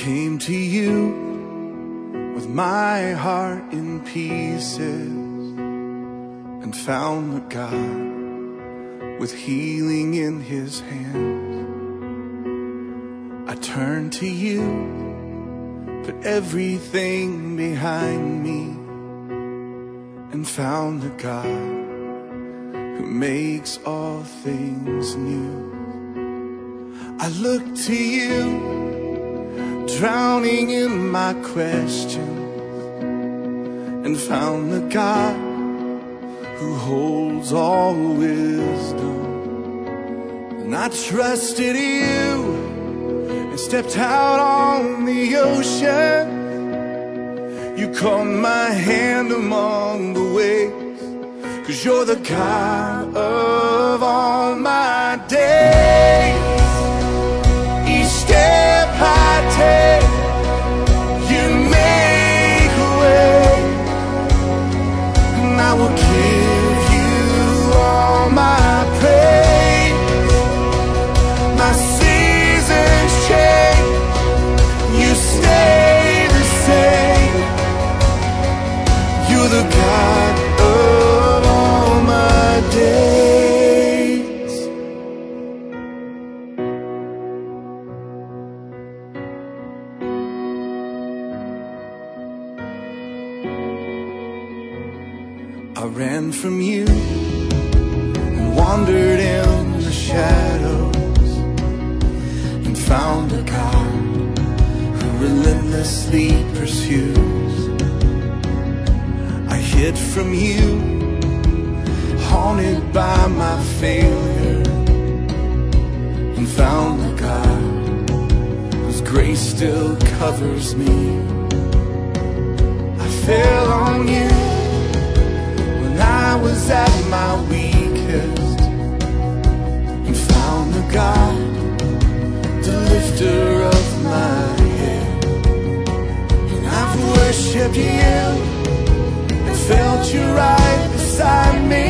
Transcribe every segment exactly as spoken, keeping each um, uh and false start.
came to you with my heart in pieces and found the God with healing in his hands. I turned to you, put everything behind me, and found the God who makes all things new. I look to you, drowning in my questions, and found the God who holds all wisdom. And I trusted you and stepped out on the ocean. You caught my hand among the waves, 'cause you're the God of all my days. Each step I take, you make a way, and I will give you all my praise. My seasons change, you stay the same. You're the God of all my days. I ran from you and wandered in the shadows, and found a God who relentlessly pursues. I hid from you, haunted by my failure, and found a God whose grace still covers me. I fell on you when I was at my weakest, and found the God, the lifter of my head. And I've worshipped you, felt you right beside me.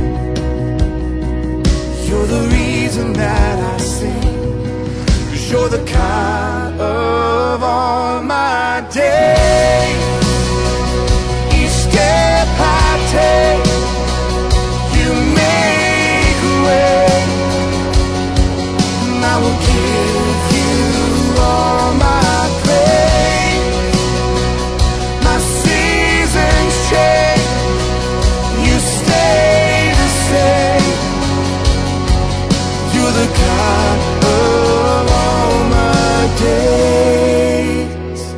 You're the reason that I sing, 'cause you're the God of all my days. Each step I take, you make a way, and I will give you all my praise. My seasons change, you stay the same. You're the God of all my days.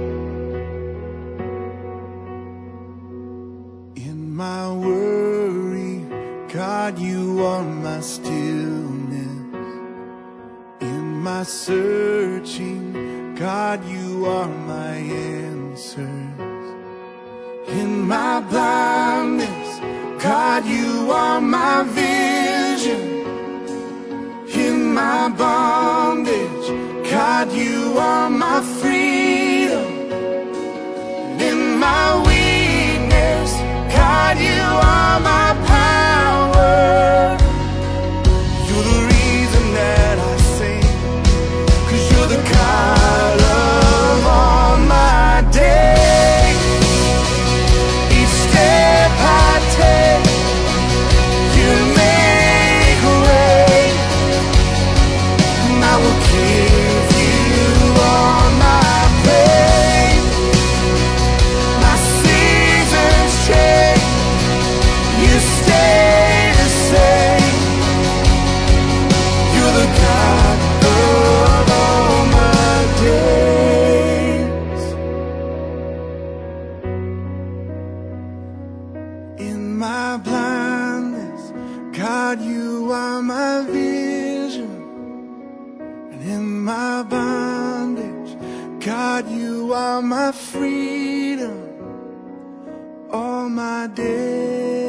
In my worry, God, you are my stillness. In my searching, God, you are my answers. In my blindness, God, you are my vision. In my bondage, God, you are my freedom. In my weakness, God, you are my power. You're the reason that I sing, 'cause you're the God of all my days. Each step I take, you make a way, and I will give you all my praise. My seasons change, you stay the same. You're the God of all my days. In my blindness, God, you are my vision. And in my bondage, God, you are my freedom. All my days.